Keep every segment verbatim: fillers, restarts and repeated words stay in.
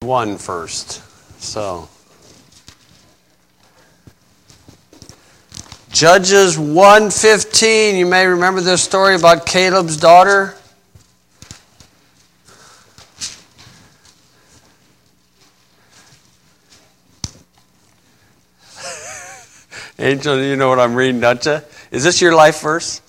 one first. So, Judges one fifteen. You may remember this story about Caleb's daughter. Angel, you know what I'm reading, don't you? Is this your life verse?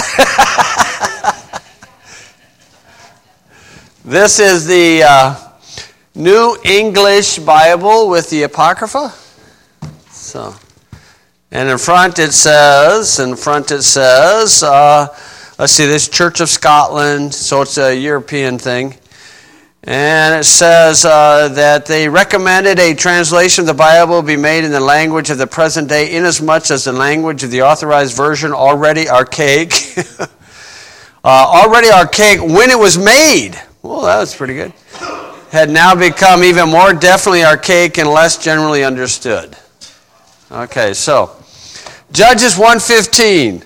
This is the uh, New English Bible with the Apocrypha. So, and in front it says, in front it says, uh, let's see, this Church of Scotland, so it's a European thing. And it says uh, that they recommended a translation of the Bible be made in the language of the present day, inasmuch as the language of the authorized version, already archaic, uh, already archaic when it was made. Well, that was pretty good. Had now become even more definitely archaic and less generally understood. Okay, so Judges one fifteen.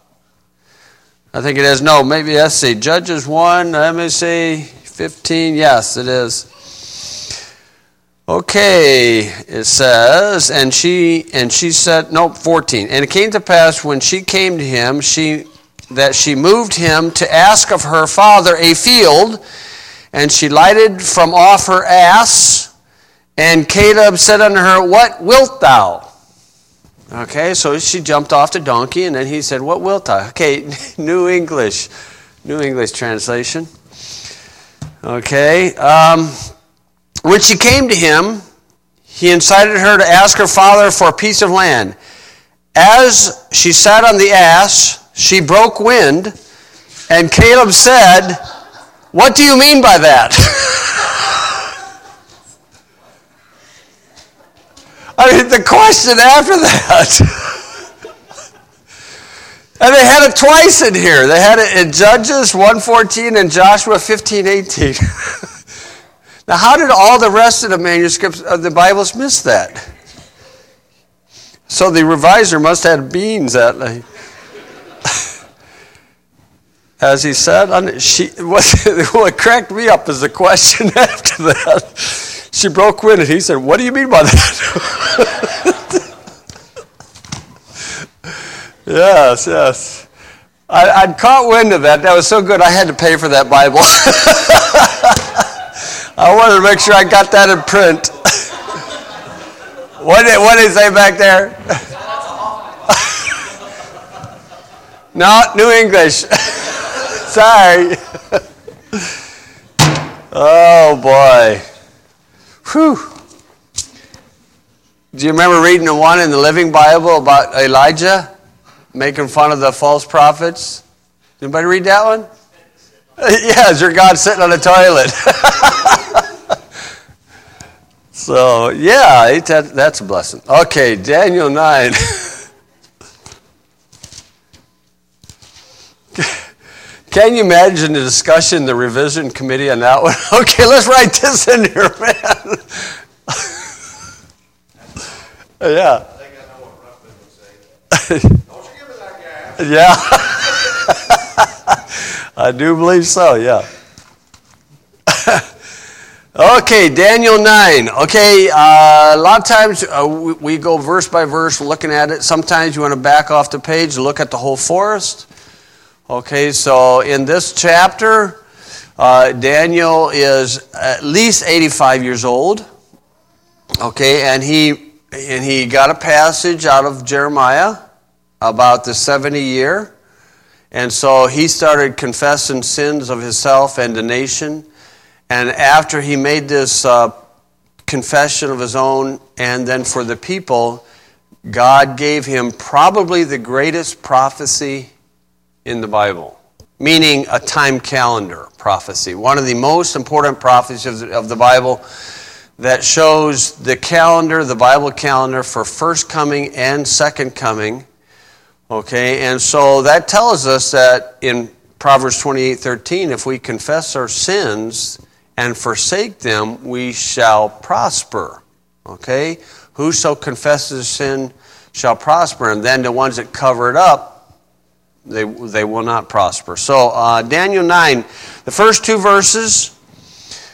I think it is. No, maybe let's see. Judges one. Let me see. fifteen. Yes, it is. Okay, it says, and she and she said, no, fourteen. And it came to pass when she came to him, she that she moved him to ask of her father a field, and she lighted from off her ass, and Caleb said unto her, What wilt thou? Okay, so she jumped off the donkey, and then he said, What wilt thou? Okay, New English, New English translation. Okay, um, when she came to him, he incited her to ask her father for a piece of land. As she sat on the ass, she broke wind, and Caleb said, What do you mean by that? I mean, the question after that. And they had it twice in here. They had it in Judges one fourteen and Joshua fifteen eighteen. Now, how did all the rest of the manuscripts of the Bibles miss that? So the reviser must have beans that night. As he said, she, what, what cracked me up is the question after that. She broke wind, and he said, What do you mean by that? Yes, yes. I, I'd caught wind of that. That was so good, I had to pay for that Bible. I wanted to make sure I got that in print. What did, what did he say back there? No, New English. Sorry. Oh, boy. Whew. Do you remember reading the one in the Living Bible about Elijah making fun of the false prophets? Anybody read that one? Yeah, is your God sitting on the toilet? So, yeah, that's a blessing. Okay, Daniel nine. Can you imagine the discussion, the revision committee on that one? Okay, let's write this in here, man. Yeah. I think I know what Ruffin would say. Don't you give me that gas. Yeah. I do believe so, yeah. Okay, Daniel nine. Okay, uh, a lot of times uh, we, we go verse by verse looking at it. Sometimes you want to back off the page and look at the whole forest. Okay, so in this chapter, uh, Daniel is at least eighty-five years old. Okay, and he and he got a passage out of Jeremiah about the seventy year. And so he started confessing sins of himself and the nation. And after he made this uh, confession of his own and then for the people, God gave him probably the greatest prophecy in the Bible, meaning a time calendar prophecy. One of the most important prophecies of the, of the Bible that shows the calendar, the Bible calendar for first coming and second coming. Okay, and so that tells us that in Proverbs twenty-eight thirteen, if we confess our sins and forsake them, we shall prosper. Okay, whoso confesses sin shall prosper, and then the ones that cover it up, They they will not prosper. So uh, Daniel nine, the first two verses,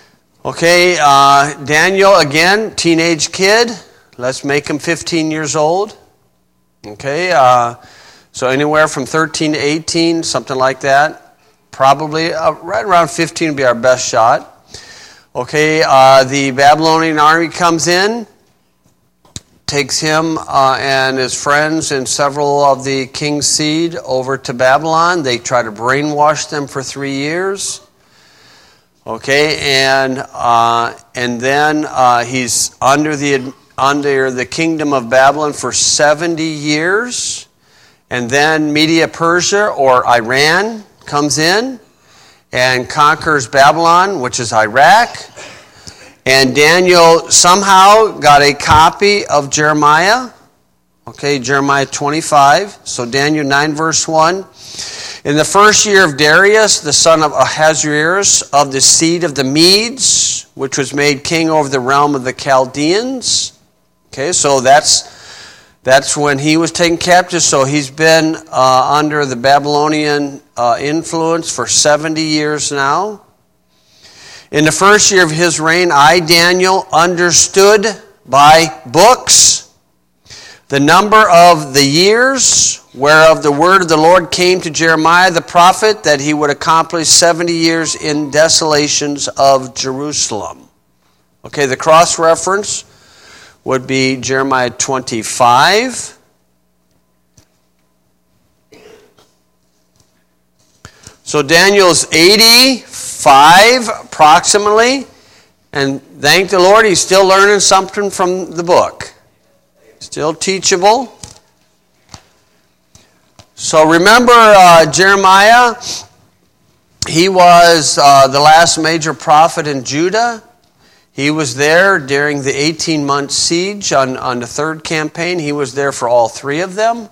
Okay, uh, Daniel, again, teenage kid. Let's make him fifteen years old. Okay, uh, so anywhere from thirteen to eighteen, something like that. Probably uh, right around fifteen would be our best shot. Okay, uh, the Babylonian army comes in, takes him uh, and his friends and several of the king's seed over to Babylon. They try to brainwash them for three years. Okay, and uh, and then uh, he's under the under the kingdom of Babylon for seventy years, and then Media Persia or Iran comes in and conquers Babylon, which is Iraq. And Daniel somehow got a copy of Jeremiah. Okay, Jeremiah twenty-five. So Daniel nine verse one. In the first year of Darius, the son of Ahasuerus, of the seed of the Medes, which was made king over the realm of the Chaldeans. Okay, so that's that's when he was taken captive. So he's been uh, under the Babylonian uh, influence for seventy years now. In the first year of his reign, I, Daniel, understood by books the number of the years whereof the word of the Lord came to Jeremiah the prophet, that he would accomplish seventy years in desolations of Jerusalem. Okay, the cross-reference would be Jeremiah twenty-five. So Daniel's eighty-five approximately, and thank the Lord he's still learning something from the book. Still teachable. So remember uh, Jeremiah, he was uh, the last major prophet in Judah. He was there during the eighteen-month siege on, on the third campaign. He was there for all three of them.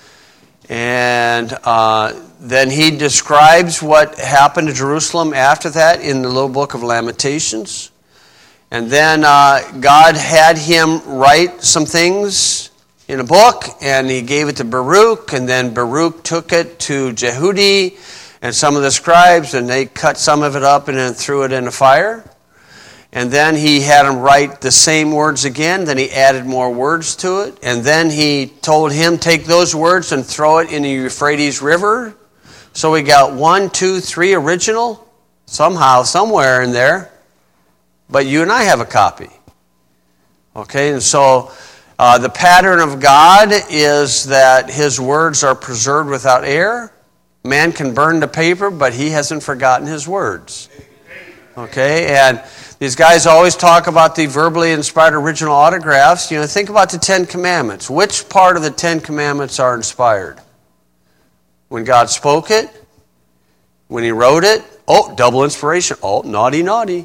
And uh, then he describes what happened to Jerusalem after that in the little book of Lamentations. And then uh, God had him write some things in a book, and he gave it to Baruch, and then Baruch took it to Jehudi and some of the scribes, and they cut some of it up and then threw it in the fire. And then he had him write the same words again, then he added more words to it, and then he told him, take those words and throw it in the Euphrates River. So we got one, two, three original, somehow, somewhere in there. But you and I have a copy. Okay, and so uh, the pattern of God is that his words are preserved without error. Man can burn the paper, but he hasn't forgotten his words. Okay, and these guys always talk about the verbally inspired original autographs. You know, think about the Ten Commandments. Which part of the Ten Commandments are inspired? When God spoke it? When he wrote it? Oh, double inspiration. Oh, naughty, naughty.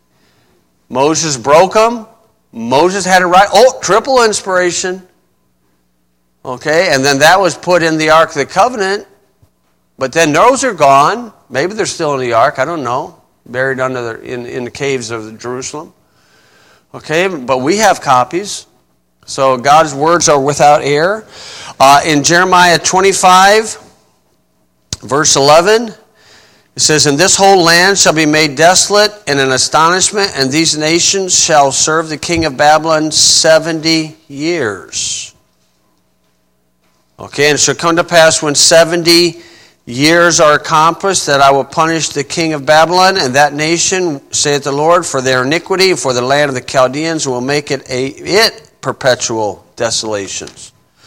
Moses broke them. Moses had to write. Oh, triple inspiration. Okay, and then that was put in the Ark of the Covenant. But then those are gone. Maybe they're still in the Ark. I don't know. Buried under the, in, in the caves of Jerusalem. Okay, but we have copies. So God's words are without error. Uh, in Jeremiah twenty-five, verse eleven, it says, and this whole land shall be made desolate and an astonishment, and these nations shall serve the king of Babylon seventy years. Okay, and it shall come to pass when seventy years are accomplished that I will punish the king of Babylon and that nation, saith the Lord, for their iniquity, and for the land of the Chaldeans, will make it a it perpetual desolations.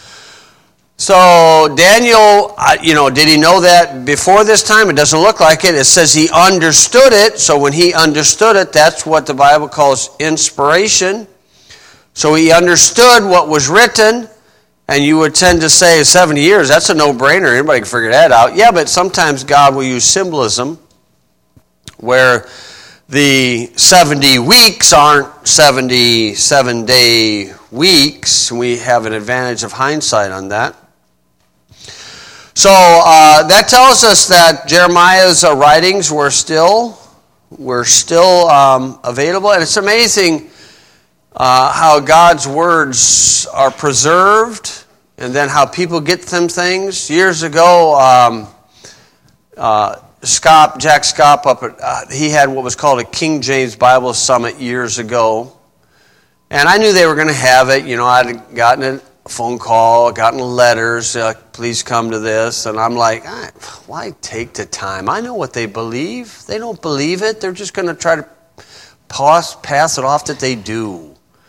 So Daniel, you know, did he know that before this time? It doesn't look like it. It says he understood it. So when he understood it, that's what the Bible calls inspiration. So he understood what was written, and you would tend to say seventy years, that's a no-brainer. Anybody can figure that out. Yeah, but sometimes God will use symbolism where the seventy weeks aren't seventy-seven-day weeks. We have an advantage of hindsight on that. So uh, that tells us that Jeremiah's uh, writings were still were still um, available, and it's amazing uh, how God's words are preserved, and then how people get them things. Years ago, um, uh, Scott, Jack Scott, up at, uh, he had what was called a King James Bible Summit years ago. And I knew they were going to have it. You know, I'd gotten a phone call, gotten letters, uh, please come to this. And I'm like, why take the time? I know what they believe. They don't believe it. They're just going to try to pass, pass it off that they do.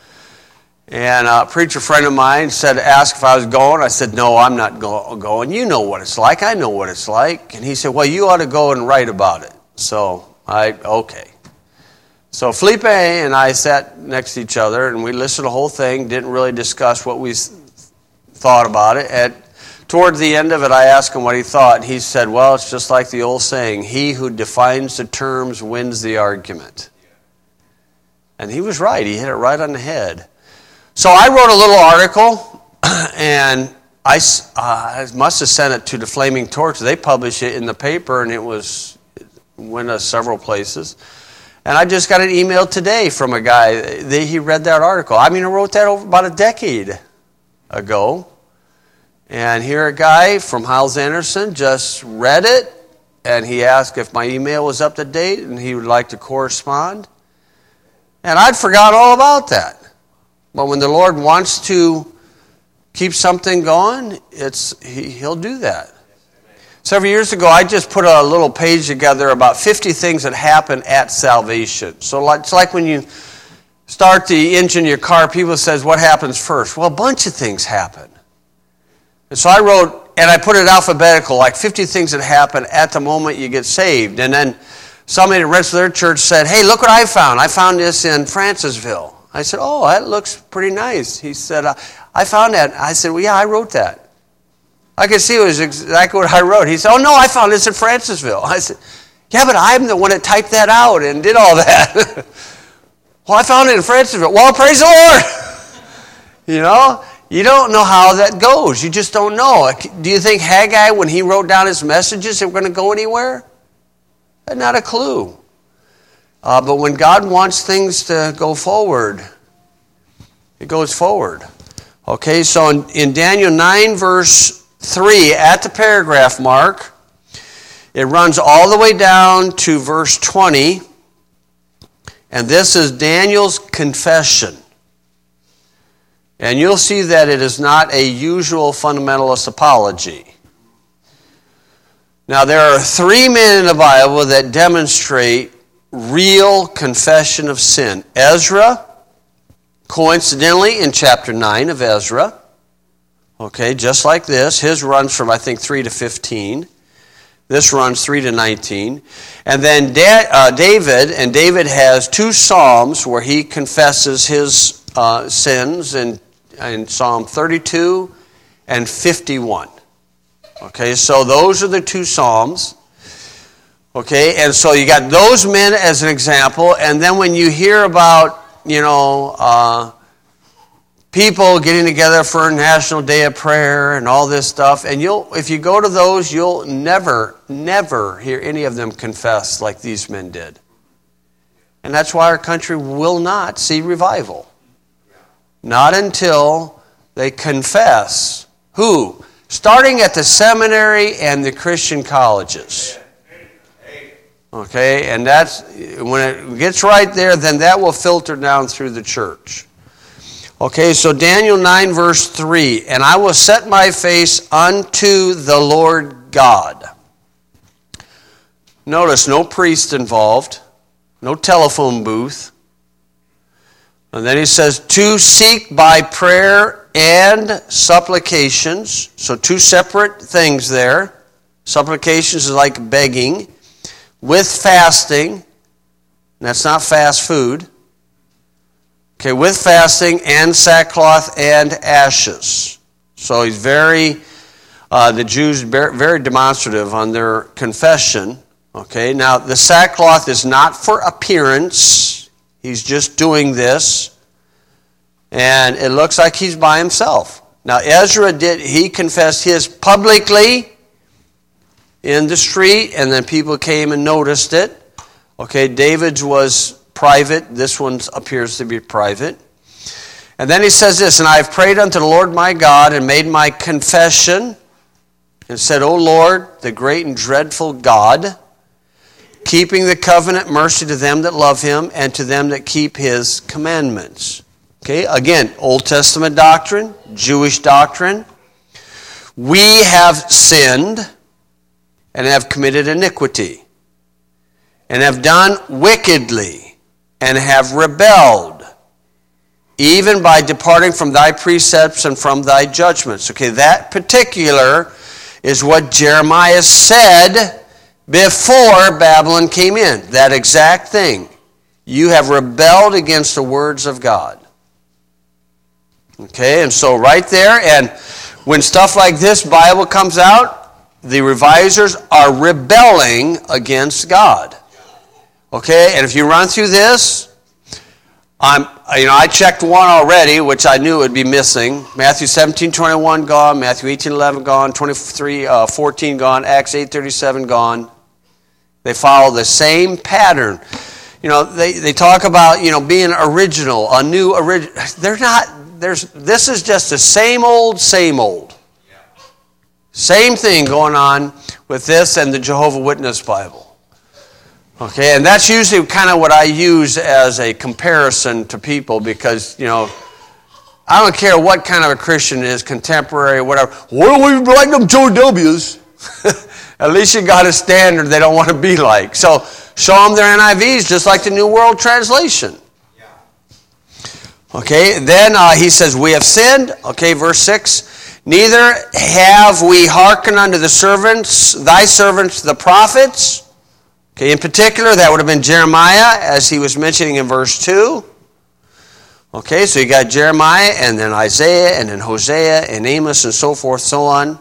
And a preacher friend of mine said, asked if I was going. I said, no, I'm not go- going. You know what it's like. I know what it's like. And he said, well, you ought to go and write about it. So I, okay. So Felipe and I sat next to each other, and we listened to the whole thing, didn't really discuss what we thought about it. And toward the end of it, I asked him what he thought, and he said, well, it's just like the old saying, he who defines the terms wins the argument. And he was right. He hit it right on the head. So I wrote a little article, and I, uh, I must have sent it to the Flaming Torch. They published it in the paper, and it was it went to several places. And I just got an email today from a guy. That he read that article. I mean, I wrote that over about a decade ago. And here a guy from Hyles Anderson just read it, and he asked if my email was up to date, and he would like to correspond. And I'd forgotten all about that. But when the Lord wants to keep something going, it's he, He'll do that. Several years ago, I just put a little page together about fifty things that happen at salvation. So it's like when you start the engine of your car, people says, what happens first? Well, a bunch of things happen. And so I wrote, and I put it alphabetical, like fifty things that happen at the moment you get saved. And then somebody at the rest of their church said, hey, look what I found. I found this in Francisville. I said, oh, that looks pretty nice. He said, uh, I found that. I said, well, yeah, I wrote that. I could see it was exactly what I wrote. He said, oh, no, I found this in Francisville. I said, yeah, but I'm the one that typed that out and did all that. Well, I found it in Francisville. Well, praise the Lord. You know, you don't know how that goes. You just don't know. Do you think Haggai, when he wrote down his messages, they were going to go anywhere? Not a clue. Uh, but when God wants things to go forward, it goes forward. Okay, so in, in Daniel nine, verse three, at the paragraph mark, it runs all the way down to verse twenty, and this is Daniel's confession. And you'll see that it is not a usual fundamentalist apology. Now, there are three men in the Bible that demonstrate real confession of sin. Ezra, coincidentally, in chapter nine of Ezra. Okay, just like this. His runs from, I think, three to fifteen. This runs three to nineteen. And then da- uh, David, and David has two psalms where he confesses his uh, sins in, in Psalm thirty-two and fifty-one. Okay, so those are the two psalms. Okay, and so you got those men as an example, and then when you hear about, you know, uh, people getting together for a National Day of Prayer and all this stuff, and you'll, if you go to those, you'll never, never hear any of them confess like these men did. And that's why our country will not see revival. Not until they confess. Who? Starting at the seminary and the Christian colleges. Okay, and that's, when it gets right there, then that will filter down through the church. Okay, so Daniel nine verse three, and I will set my face unto the Lord God. Notice, no priest involved, no telephone booth. And then he says, to seek by prayer and supplications. So two separate things there. Supplications is like begging. With fasting, that's not fast food. Okay, with fasting and sackcloth and ashes. So he's very, uh, the Jews very demonstrative on their confession. Okay, now the sackcloth is not for appearance. He's just doing this. And it looks like he's by himself. Now Ezra did, he confessed his publicly in the street, and then people came and noticed it. Okay, David's was private. This one appears to be private. And then he says this, and I have prayed unto the Lord my God and made my confession and said, O Lord, the great and dreadful God, keeping the covenant mercy to them that love him and to them that keep his commandments. Okay, again, Old Testament doctrine, Jewish doctrine. We have sinned and have committed iniquity and have done wickedly and have rebelled, even by departing from thy precepts and from thy judgments. Okay, that particular is what Jeremiah said before Babylon came in. That exact thing. You have rebelled against the words of God. Okay, and so right there, and when stuff like this Bible comes out, the revisers are rebelling against God. Okay, and if you run through this, I'm, you know, I checked one already, which I knew would be missing. Matthew seventeen twenty-one gone, Matthew eighteen eleven gone, twenty-three fourteen gone, Acts eight thirty-seven gone. They follow the same pattern. You know, they, they talk about, you know, being original, a new original. They're not. There's. This is just the same old, same old. Same thing going on with this and the Jehovah's Witness Bible. Okay, and that's usually kind of what I use as a comparison to people because, you know, I don't care what kind of a Christian is, contemporary, whatever. What do we like them Joe W's? At least you got a standard they don't want to be like. So show them their N I Vs just like the New World Translation. Okay, then uh, he says, we have sinned. Okay, verse six. Neither have we hearkened unto the servants, thy servants, the prophets. Okay, in particular, that would have been Jeremiah, as he was mentioning in verse two. Okay, so you got Jeremiah, and then Isaiah, and then Hosea, and Amos, and so forth, so on.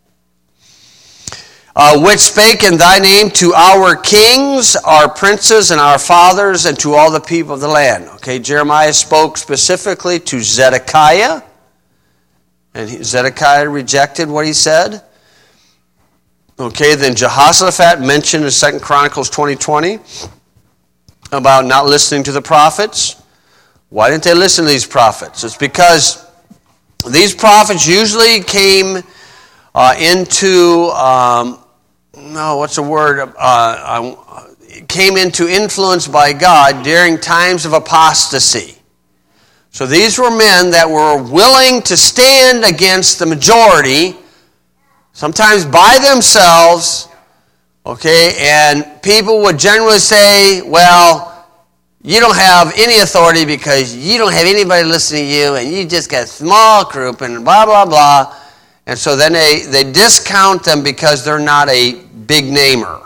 Uh, which spake in thy name to our kings, our princes, and our fathers, and to all the people of the land. Okay, Jeremiah spoke specifically to Zedekiah, and he, Zedekiah rejected what he said. Okay, then Jehoshaphat mentioned in Second Chronicles twenty twenty about not listening to the prophets. Why didn't they listen to these prophets? It's because these prophets usually came uh, into, um, no, what's the word? Uh, came into influence by God during times of apostasy. So these were men that were willing to stand against the majority, sometimes by themselves, okay, and people would generally say, well, you don't have any authority because you don't have anybody listening to you and you just got a small group and blah, blah, blah. And so then they, they discount them because they're not a big namer.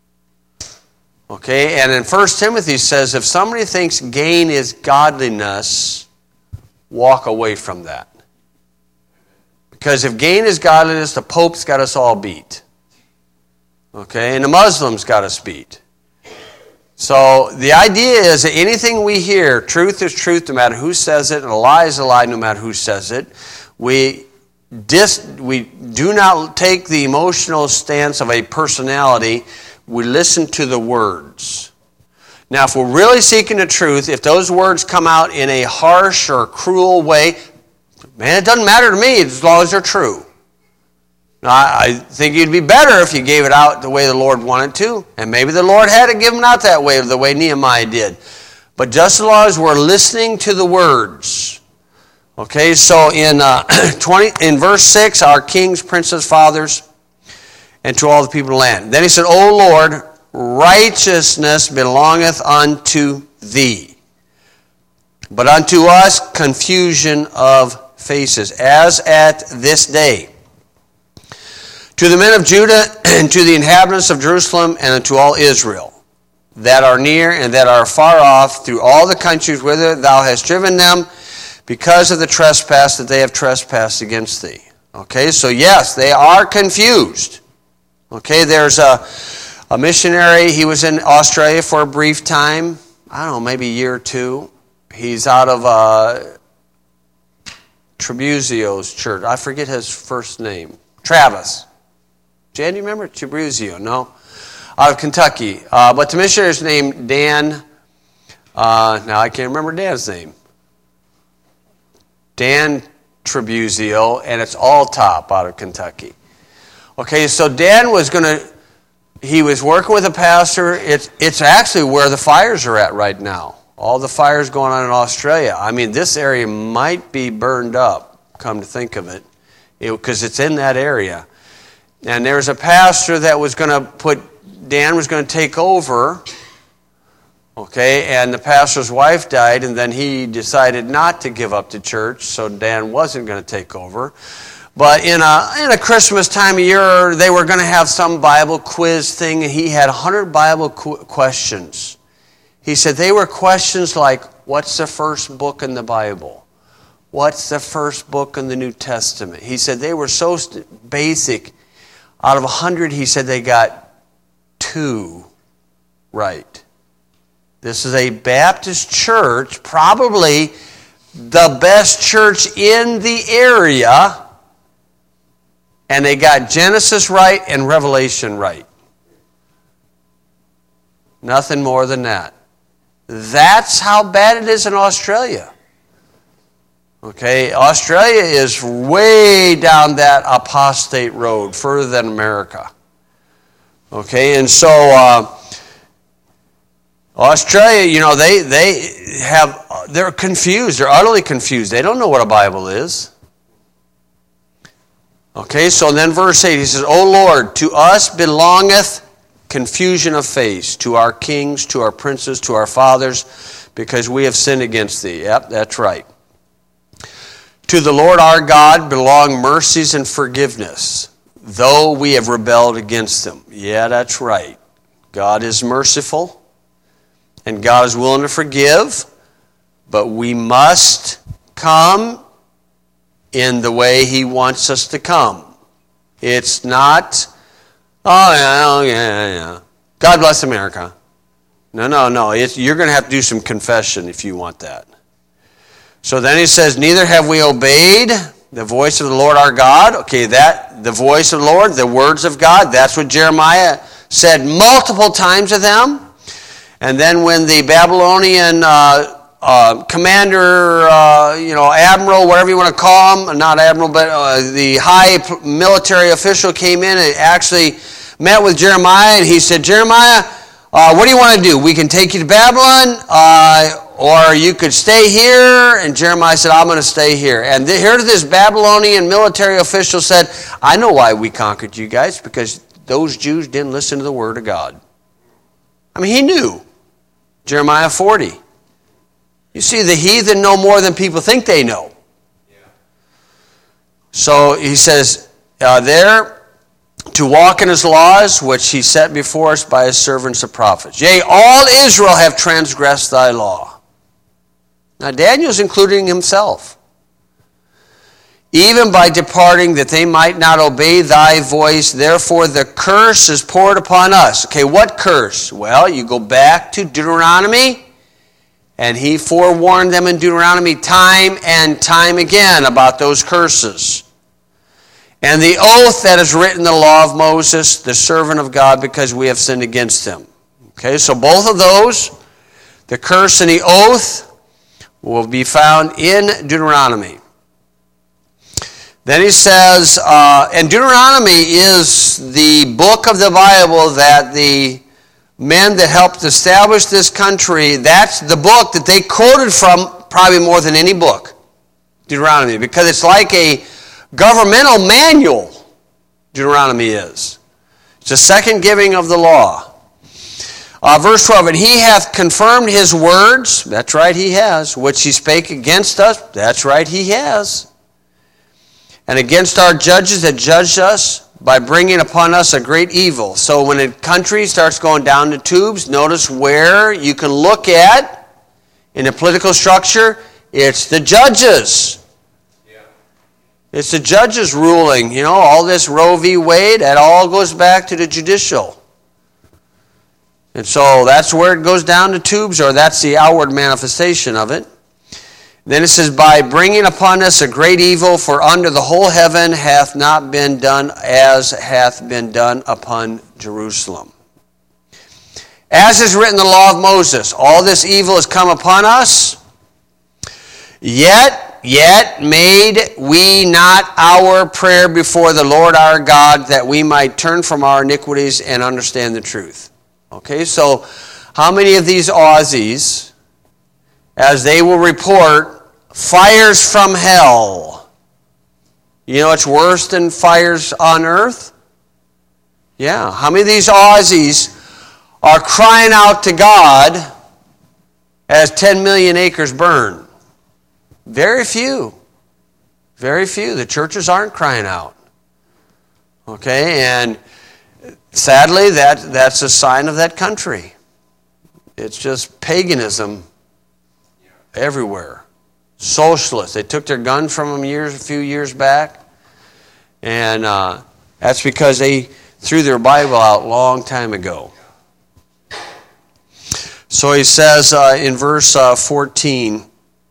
Okay, and in First Timothy says, if somebody thinks gain is godliness, walk away from that. Because if gain is godliness, the Pope's got us all beat. Okay, and the Muslims got us beat. So the idea is that anything we hear, truth is truth no matter who says it, and a lie is a lie no matter who says it. We, dis, we do not take the emotional stance of a personality. We listen to the words. Now, if we're really seeking the truth, if those words come out in a harsh or cruel way, man, it doesn't matter to me as long as they're true. Now, I think it'd be better if you gave it out the way the Lord wanted to. And maybe the Lord had to give them out that way, the way Nehemiah did. But just as long as we're listening to the words. Okay, so in uh, twenty, in verse six, our kings, princes, fathers, and to all the people of the land. Then he said, O Lord, righteousness belongeth unto thee. But unto us confusion of faces, as at this day. To the men of Judah and to the inhabitants of Jerusalem and unto all Israel, that are near and that are far off, through all the countries whither thou hast driven them, because of the trespass that they have trespassed against thee. Okay, so yes, they are confused. Okay, there's a, a missionary, he was in Australia for a brief time, I don't know, maybe a year or two. He's out of uh, Trebuzio's church. I forget his first name. Travis. Jan, do you remember? Trebuzio, no? Out of Kentucky. Uh, but the missionary's named Dan. Uh, now I can't remember Dan's name. Dan Trebuzio, and it's All Top out of Kentucky. Okay, so Dan was going to he was working with a pastor. It's, it's actually where the fires are at right now. All the fires going on in Australia. I mean, this area might be burned up, come to think of it, because it, it's in that area. And there was a pastor that was going to put, Dan was going to take over, okay, and the pastor's wife died, and then he decided not to give up the church, so Dan wasn't going to take over. But in a in a Christmas time of year, they were going to have some Bible quiz thing, and he had one hundred Bible qu- questions. He said they were questions like, what's the first book in the Bible? What's the first book in the New Testament? He said they were so st- basic. Out of one hundred, he said they got two right. This is a Baptist church, probably the best church in the area, and they got Genesis right and Revelation right. Nothing more than that. That's how bad it is in Australia. Okay, Australia is way down that apostate road, further than America. Okay, and so uh, Australia, you know, they they have they're confused. They're utterly confused. They don't know what a Bible is. Okay, so then verse eight, he says, O Lord, to us belongeth confusion of face, to our kings, to our princes, to our fathers, because we have sinned against thee. Yep, that's right. To the Lord our God belong mercies and forgiveness, though we have rebelled against them. Yeah, that's right. God is merciful, and God is willing to forgive, but we must come in the way He wants us to come. It's not, oh yeah, oh yeah, yeah. God bless America. No, no, no. It's, you're going to have to do some confession if you want that. So then he says, neither have we obeyed the voice of the Lord our God. Okay, that, the voice of the Lord, the words of God, that's what Jeremiah said multiple times to them. And then when the Babylonian uh, uh, commander, uh, you know, admiral, whatever you want to call him, not admiral, but uh, the high military official came in and actually met with Jeremiah, and he said, Jeremiah, uh, what do you want to do? We can take you to Babylon, uh, or you could stay here. And Jeremiah said, I'm going to stay here. And th- here this Babylonian military official said, I know why we conquered you guys, because those Jews didn't listen to the word of God. I mean, he knew. Jeremiah forty. You see, the heathen know more than people think they know. Yeah. So he says, uh, there, to walk in his laws, which he set before us by his servants the prophets. Yea, all Israel have transgressed thy law. Now Daniel's including himself. Even by departing, that they might not obey thy voice, therefore the curse is poured upon us. Okay, what curse? Well, you go back to Deuteronomy, and he forewarned them in Deuteronomy time and time again about those curses. And the oath that is written in the law of Moses, the servant of God, because we have sinned against him. Okay, so both of those, the curse and the oath, will be found in Deuteronomy. Then he says, uh, and Deuteronomy is the book of the Bible that the men that helped establish this country, that's the book that they quoted from probably more than any book, Deuteronomy, because it's like a governmental manual, Deuteronomy is. It's a second giving of the law. Uh, verse twelve, and he hath confirmed his words, that's right, he has, which he spake against us, that's right, he has. And against our judges that judged us, by bringing upon us a great evil. So when a country starts going down the tubes, notice where you can look at, in the political structure, it's the judges. Yeah. It's the judges ruling. You know, all this Roe v. Wade, that all goes back to the judicial. And so that's where it goes down the tubes, or that's the outward manifestation of it. Then it says, by bringing upon us a great evil, for under the whole heaven hath not been done as hath been done upon Jerusalem. As is written in the law of Moses, all this evil has come upon us, yet yet made we not our prayer before the Lord our God, that we might turn from our iniquities and understand the truth. Okay, so how many of these Aussies, as they will report, fires from hell? You know it's worse than fires on earth? Yeah. How many of these Aussies are crying out to God as ten million acres burn? Very few. Very few. The churches aren't crying out. Okay, and sadly, that, that's a sign of that country. It's just paganism everywhere. Socialists. They took their gun from them years, a few years back. And uh, that's because they threw their Bible out a long time ago. So he says uh, in verse uh, fourteen,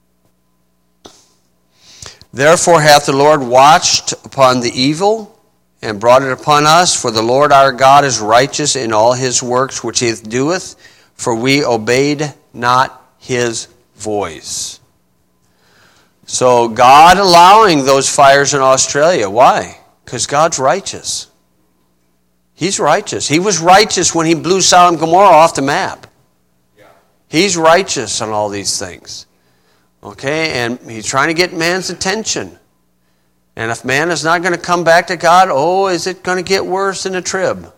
therefore hath the Lord watched upon the evil and brought it upon us, for the Lord our God is righteous in all his works which he doeth, for we obeyed not his voice. So God allowing those fires in Australia. Why? Because God's righteous. He's righteous. He was righteous when he blew Sodom and Gomorrah off the map. He's righteous on all these things. Okay, and he's trying to get man's attention. And if man is not going to come back to God, oh, is it going to get worse than a trib?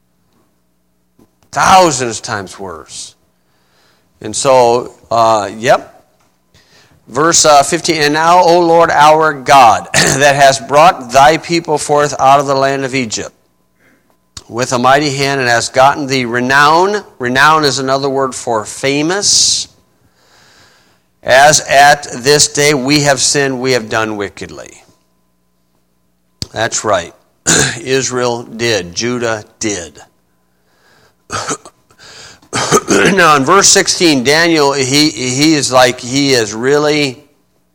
Thousands times worse. And so, uh, yep. Verse uh, fifteen, and now, O Lord our God, that hast brought thy people forth out of the land of Egypt with a mighty hand, and hast gotten thee renown. Renown is another word for famous. As at this day we have sinned, we have done wickedly. That's right. Israel did. Judah did. Now in verse sixteen, Daniel, he, he is like, he is really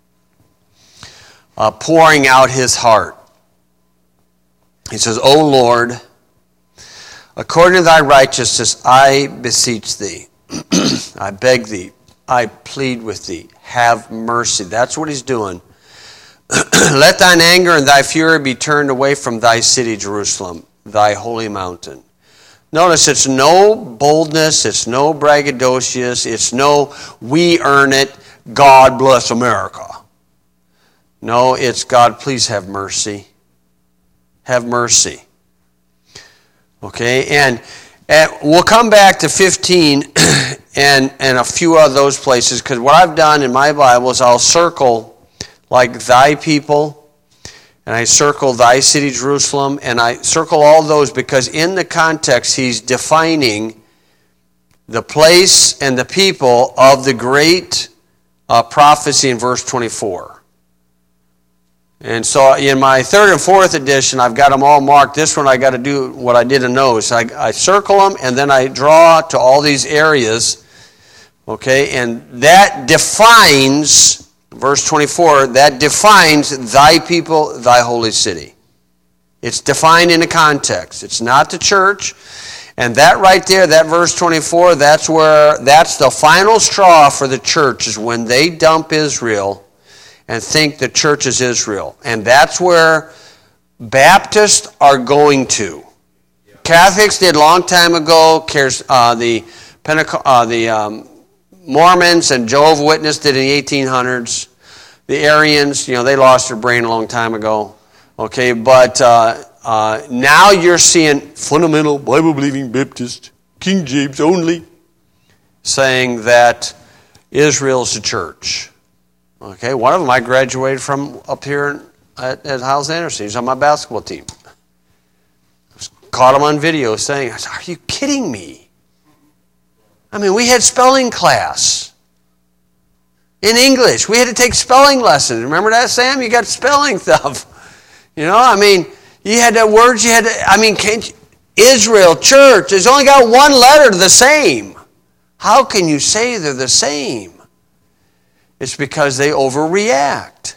uh, pouring out his heart. He says, O Lord, according to thy righteousness, I beseech thee. I beg thee. I plead with thee. Have mercy. That's what he's doing. Let thine anger and thy fury be turned away from thy city, Jerusalem, thy holy mountain. Notice it's no boldness, it's no braggadocious, it's no we earn it, God bless America. No, it's God, please have mercy. Have mercy. Okay, and, and we'll come back to fifteen and, and a few of those places, because what I've done in my Bible is I'll circle like thy people, and I circle thy city, Jerusalem, and I circle all those because in the context he's defining the place and the people of the great uh, prophecy in verse twenty-four. And so in my third and fourth edition, I've got them all marked. This one I got to do what I did in those. I, I circle them, and then I draw to all these areas. Okay, and that defines, verse twenty-four, that defines thy people, thy holy city. It's defined in a context. It's not the church. And that right there, that verse twenty-four, that's where, that's the final straw for the church, is when they dump Israel and think the church is Israel. And that's where Baptists are going to. Catholics did a long time ago. Uh, the Pentecost, uh, the um, Mormons and Jehovah's Witnesses did in the eighteen hundreds. The Arians, you know, they lost their brain a long time ago. Okay, but uh, uh, now you're seeing fundamental Bible-believing Baptist, King James only, saying that Israel's the church. Okay, one of them I graduated from up here at, at Hyles Anderson. He's on my basketball team. Caught him on video saying, are you kidding me? I mean, we had spelling class. In English, we had to take spelling lessons. Remember that, Sam? You got spelling stuff. You know, I mean, you had the words you had to, I mean, can't you, Israel, church, there's only got one letter the same. How can you say they're the same? It's because they overreact.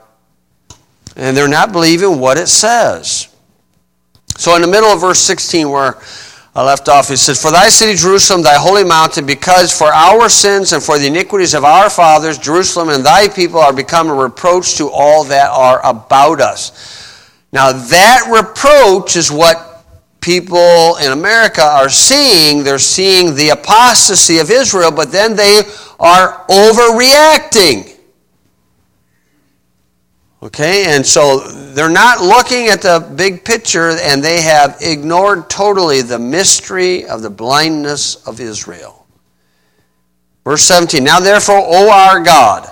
And they're not believing what it says. So in the middle of verse sixteen, where I left off. He says, for thy city Jerusalem, thy holy mountain, because for our sins and for the iniquities of our fathers, Jerusalem and thy people are become a reproach to all that are about us. Now that reproach is what people in America are seeing. They're seeing the apostasy of Israel, but then they are overreacting. Okay, and so they're not looking at the big picture, and they have ignored totally the mystery of the blindness of Israel. Verse seventeen, now therefore, O our God.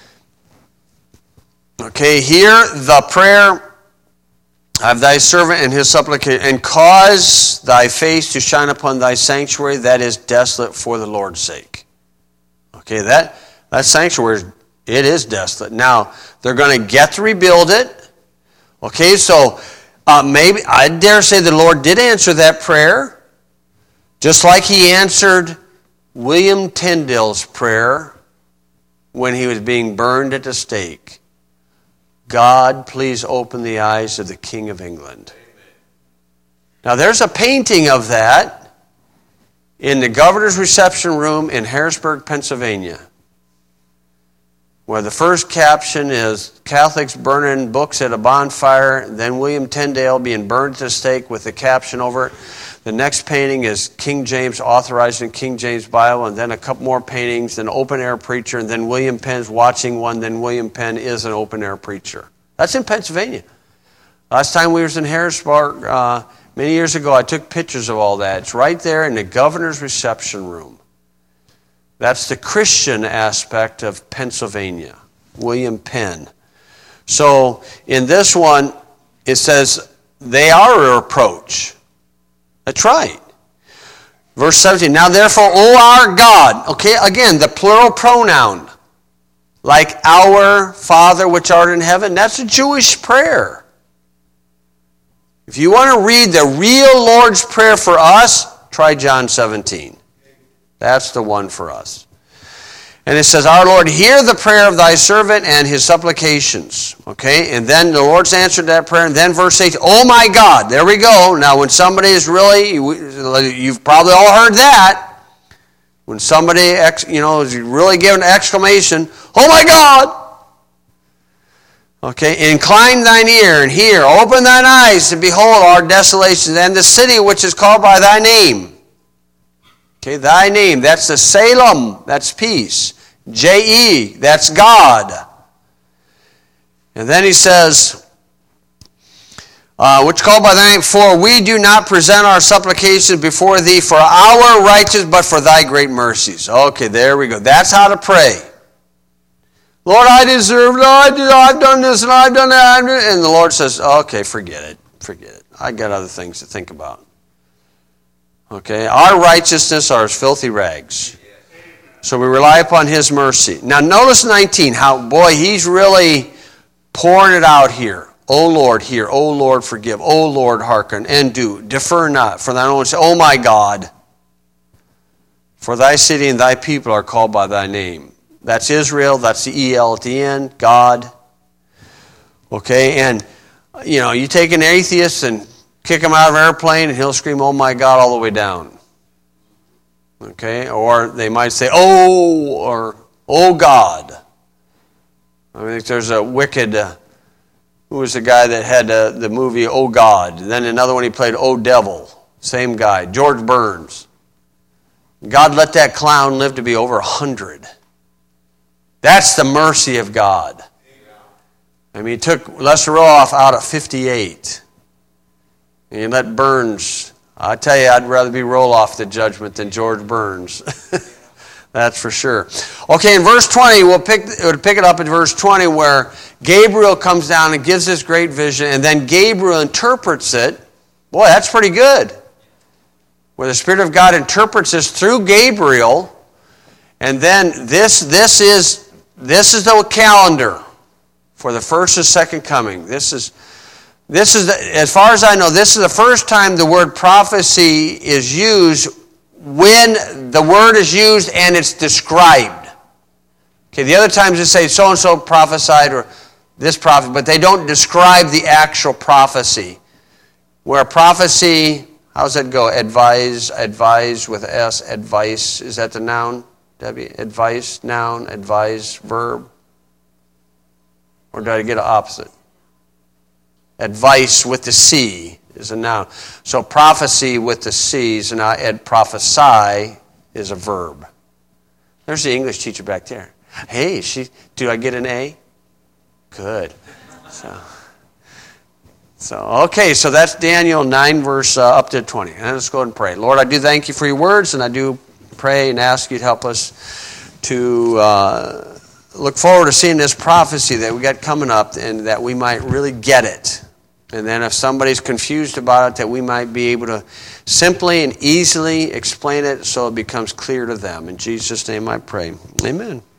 Okay, hear the prayer of thy servant and his supplication, and cause thy face to shine upon thy sanctuary that is desolate for the Lord's sake. Okay, that, that sanctuary, it is desolate. Now, they're going to get to rebuild it. Okay, so uh, maybe, I dare say the Lord did answer that prayer, just like he answered William Tyndale's prayer when he was being burned at the stake. God, please open the eyes of the King of England. Now, there's a painting of that in the governor's reception room in Harrisburg, Pennsylvania, where the first caption is Catholics burning books at a bonfire, then William Tyndale being burned to the stake with the caption over it. The next painting is King James authorized in King James Bible, and then a couple more paintings, then open-air preacher, and then William Penn's watching one, then William Penn is an open-air preacher. That's in Pennsylvania. Last time we was in Harrisburg, uh, many years ago, I took pictures of all that. It's right there in the governor's reception room. That's the Christian aspect of Pennsylvania, William Penn. So in this one, it says, they are a reproach. That's right. Verse seventeen, now therefore, O our God. Okay, again, the plural pronoun. Like our Father which art in heaven. That's a Jewish prayer. If you want to read the real Lord's Prayer for us, try John seventeen. That's the one for us. And it says, our Lord, hear the prayer of thy servant and his supplications. Okay, and then the Lord's answered that prayer. And then verse eight, oh my God, there we go. Now when somebody is really, you've probably all heard that. When somebody, you know, is really giving an exclamation, oh my God. Okay, incline thine ear and hear, open thine eyes and behold our desolations and the city which is called by thy name. Okay, thy name, that's the Salem, that's peace. J E, that's God. And then he says, uh, which called by thy name, for we do not present our supplications before thee for our righteous, but for thy great mercies. Okay, there we go. That's how to pray. Lord, I deserve it. I've done this and I've done that. And the Lord says, okay, forget it. Forget it. I got other things to think about. Okay, our righteousness are as filthy rags. So we rely upon his mercy. Now notice nineteen, how, boy, he's really pouring it out here. O Lord, hear. O Lord, forgive. O Lord, hearken and do. Defer not for thine own sake. O my God, for thy city and thy people are called by thy name. That's Israel. That's the E L at the end. God. Okay, and, you know, you take an atheist and kick him out of an airplane and he'll scream, oh my God, all the way down. Okay, or they might say, oh, or oh God. I think there's a wicked, uh, who was the guy that had uh, the movie Oh God? And then another one he played, Oh Devil. Same guy, George Burns. God let that clown live to be over a hundred. That's the mercy of God. I mean, he took Lester Roloff out at fifty-eight. And you let Burns, I tell you, I'd rather be Roloff the judgment than George Burns. That's for sure. Okay, in verse twenty, we'll pick, we'll pick it up in verse twenty where Gabriel comes down and gives this great vision, and then Gabriel interprets it. Boy, that's pretty good. Where the Spirit of God interprets this through Gabriel, and then this, this is this is the calendar for the first and second coming. This is this is the, as far as I know, this is the first time the word prophecy is used when the word is used and it's described. Okay, the other times they say so and so prophesied or this prophet, but they don't describe the actual prophecy. Where prophecy, How's that go? Advise, advise with S, advice. Is that the noun, Debbie? Advice, noun, advise, verb? Or did I get an opposite? Advice with the C is a noun. So prophecy with the C is an ed prophesy is a verb. There's the English teacher back there. Hey, she. Do I get an A? Good. So, so okay, so that's Daniel nine, verse uh, up to twenty. And let's go ahead and pray. Lord, I do thank you for your words, and I do pray and ask you to help us to uh, look forward to seeing this prophecy that we got coming up, and that we might really get it. And then if somebody's confused about it, that we might be able to simply and easily explain it so it becomes clear to them. In Jesus' name I pray. Amen.